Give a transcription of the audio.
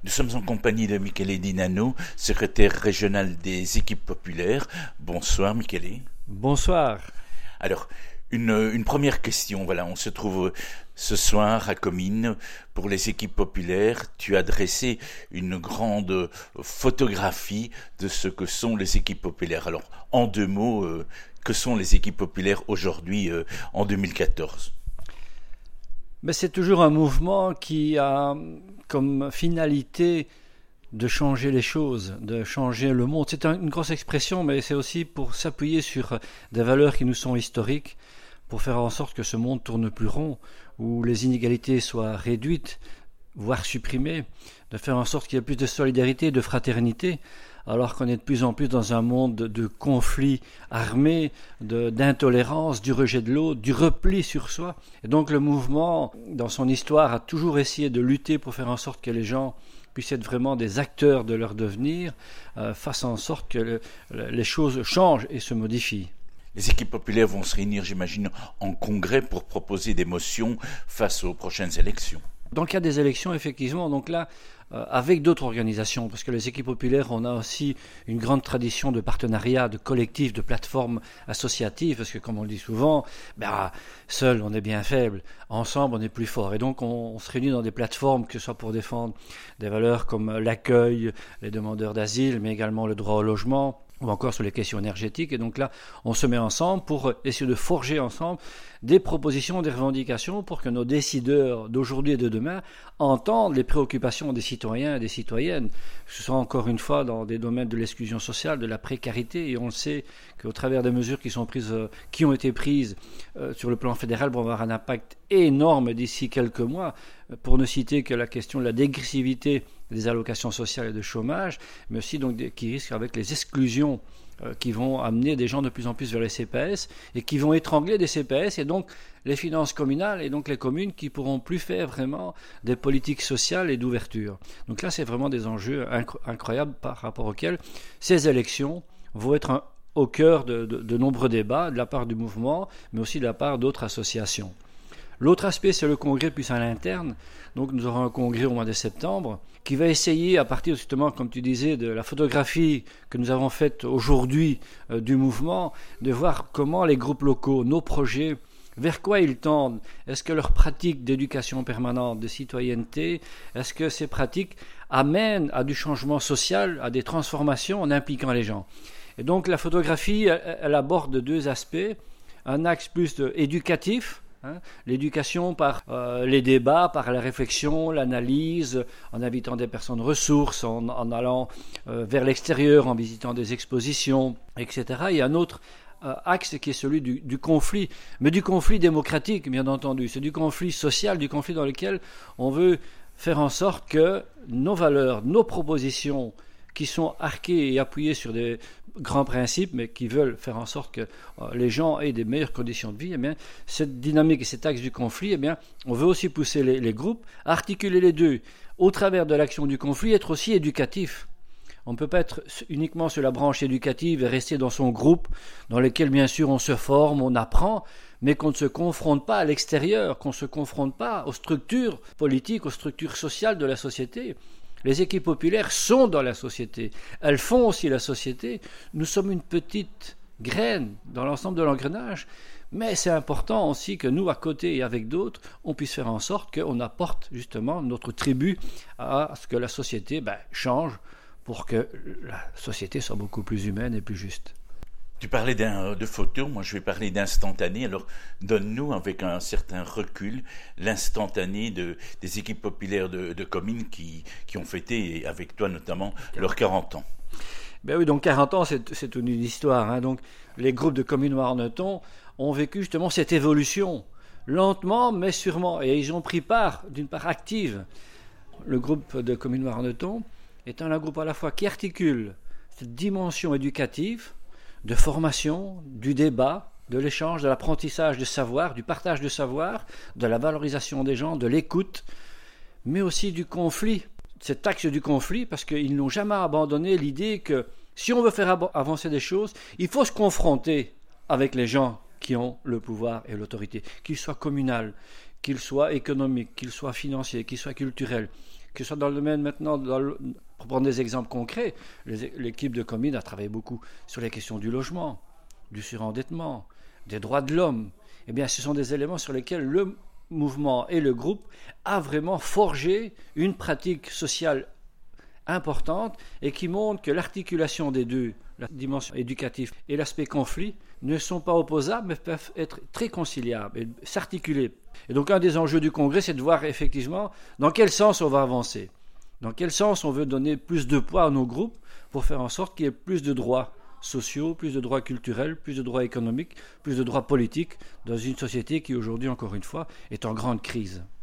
Nous sommes en compagnie de Michele Di Nano, secrétaire régional des équipes populaires. Bonsoir Michele. Bonsoir. Alors, une première question. Voilà, on se trouve ce soir à Comines pour les équipes populaires. Tu as dressé une grande photographie de ce que sont les équipes populaires. Alors, en deux mots, que sont les équipes populaires aujourd'hui en 2014 ? Mais c'est toujours un mouvement qui a comme finalité de changer les choses, de changer le monde. C'est une grosse expression, mais c'est aussi pour s'appuyer sur des valeurs qui nous sont historiques, pour faire en sorte que ce monde tourne plus rond, où les inégalités soient réduites, voire supprimées, de faire en sorte qu'il y ait plus de solidarité, de fraternité, alors qu'on est de plus en plus dans un monde de conflits armés, d'intolérance, du rejet de l'autre, du repli sur soi. Et donc le mouvement, dans son histoire, a toujours essayé de lutter pour faire en sorte que les gens puissent être vraiment des acteurs de leur devenir, fassent en sorte que les choses changent et se modifient. Les équipes populaires vont se réunir, j'imagine, en congrès pour proposer des motions face aux prochaines élections. Donc il y a des élections, effectivement. Donc là, avec d'autres organisations, parce que les équipes populaires, on a aussi une grande tradition de partenariat, de collectifs, de plateformes associatives, parce que comme on le dit souvent, seul on est bien faible, ensemble on est plus fort. Et donc on se réunit dans des plateformes, que ce soit pour défendre des valeurs comme l'accueil, les demandeurs d'asile, mais également le droit au logement, ou encore sur les questions énergétiques. Et donc là, on se met ensemble pour essayer de forger ensemble des propositions, des revendications pour que nos décideurs d'aujourd'hui et de demain entendent les préoccupations des citoyens et des citoyennes. Ce soit encore une fois dans des domaines de l'exclusion sociale, de la précarité, et on le sait qu'au travers des mesures qui ont été prises sur le plan fédéral vont avoir un impact énorme d'ici quelques mois, pour ne citer que la question de la dégressivité des allocations sociales et de chômage, mais aussi donc qui risquent avec les exclusions qui vont amener des gens de plus en plus vers les CPS et qui vont étrangler des CPS et donc les finances communales et donc les communes qui pourront plus faire vraiment des politiques sociales et d'ouverture. Donc là, c'est vraiment des enjeux incroyables par rapport auxquels ces élections vont être au cœur de nombreux débats de la part du mouvement, mais aussi de la part d'autres associations. L'autre aspect, c'est le congrès plus à l'interne. Donc nous aurons un congrès au mois de septembre qui va essayer, à partir justement, comme tu disais, de la photographie que nous avons faite aujourd'hui du mouvement, de voir comment les groupes locaux, nos projets, vers quoi ils tendent. Est-ce que leurs pratiques d'éducation permanente, de citoyenneté, est-ce que ces pratiques amènent à du changement social, à des transformations en impliquant les gens. Et donc la photographie, elle aborde deux aspects. Un axe plus éducatif, l'éducation par les débats, par la réflexion, l'analyse, en invitant des personnes ressources, en allant vers l'extérieur, en visitant des expositions, etc. Il y a un autre axe qui est celui du conflit, mais du conflit démocratique, bien entendu. C'est du conflit social, du conflit dans lequel on veut faire en sorte que nos valeurs, nos propositions, qui sont arquées et appuyées sur des grands principes, mais qui veulent faire en sorte que les gens aient des meilleures conditions de vie, eh bien, cette dynamique et cet axe du conflit, eh bien, on veut aussi pousser les groupes à articuler les deux, au travers de l'action du conflit, être aussi éducatif. On ne peut pas être uniquement sur la branche éducative et rester dans son groupe, dans lequel, bien sûr, on se forme, on apprend, mais qu'on ne se confronte pas à l'extérieur, qu'on ne se confronte pas aux structures politiques, aux structures sociales de la société. Les équipes populaires sont dans la société, elles font aussi la société. Nous sommes une petite graine dans l'ensemble de l'engrenage, mais c'est important aussi que nous, à côté et avec d'autres, on puisse faire en sorte qu'on apporte justement notre tribut à ce que la société change pour que la société soit beaucoup plus humaine et plus juste. Tu parlais de photos, moi je vais parler d'instantané. Alors donne-nous avec un certain recul l'instantané des équipes populaires de Comines qui ont fêté, avec toi notamment, leurs 40 ans. Ben oui, donc 40 ans c'est une histoire. Donc les groupes de Comines Warneton ont vécu justement cette évolution, lentement mais sûrement, et ils ont pris part, d'une part active. Le groupe de Comines Warneton étant un groupe à la fois qui articule cette dimension éducative, de formation, du débat, de l'échange, de l'apprentissage de savoir, du partage de savoir, de la valorisation des gens, de l'écoute, mais aussi du conflit, cet axe du conflit, parce qu'ils n'ont jamais abandonné l'idée que si on veut faire avancer des choses, il faut se confronter avec les gens qui ont le pouvoir et l'autorité, qu'ils soient communaux, qu'ils soient économiques, qu'ils soient financiers, qu'ils soient culturels, que ce soit dans le domaine maintenant, pour prendre des exemples concrets, l'équipe de Comines a travaillé beaucoup sur les questions du logement, du surendettement, des droits de l'homme. Eh bien, ce sont des éléments sur lesquels le mouvement et le groupe a vraiment forgé une pratique sociale importante et qui montre que l'articulation des deux, la dimension éducative et l'aspect conflit, ne sont pas opposables mais peuvent être très conciliables et s'articuler. Et donc un des enjeux du Congrès, c'est de voir effectivement dans quel sens on va avancer, dans quel sens on veut donner plus de poids à nos groupes pour faire en sorte qu'il y ait plus de droits sociaux, plus de droits culturels, plus de droits économiques, plus de droits politiques dans une société qui aujourd'hui, encore une fois, est en grande crise.